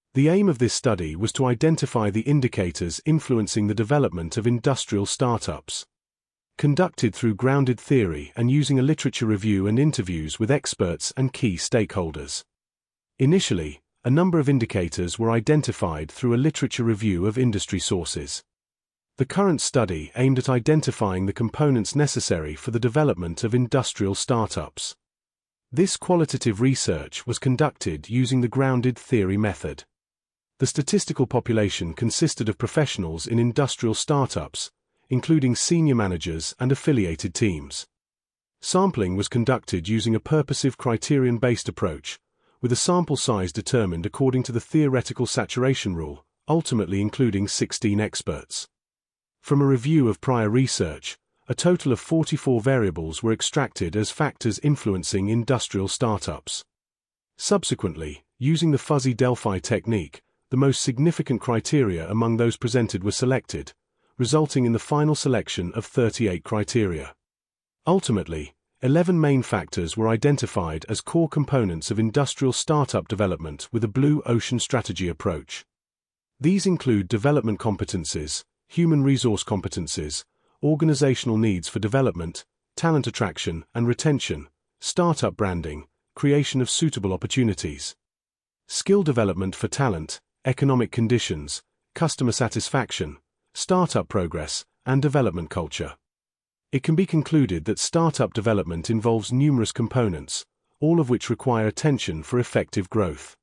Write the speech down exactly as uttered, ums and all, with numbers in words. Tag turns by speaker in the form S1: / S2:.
S1: The aim of this study was to identify the indicators influencing the development of industrial startups. Conducted through grounded theory and using a literature review and interviews with experts and key stakeholders. Initially, a number of indicators were identified through a literature review of industry sources. The current study aimed at identifying the components necessary for the development of industrial startups. This qualitative research was conducted using the grounded theory method. The statistical population consisted of professionals in industrial startups, including senior managers and affiliated teams. Sampling was conducted using a purposive criterion-based approach, with a sample size determined according to the theoretical saturation rule, ultimately including sixteen experts. From a review of prior research, a total of forty-four variables were extracted as factors influencing industrial startups. Subsequently, using the fuzzy Delphi technique, the most significant criteria among those presented were selected, resulting in the final selection of thirty-eight criteria. Ultimately, eleven main factors were identified as core components of industrial startup development with a blue ocean strategy approach. These include development competencies, human resource competencies, organizational needs for development, talent attraction and retention, startup branding, creation of suitable opportunities, skill development for talent, economic conditions, customer satisfaction, startup progress, and development culture. It can be concluded that startup development involves numerous components, all of which require attention for effective growth.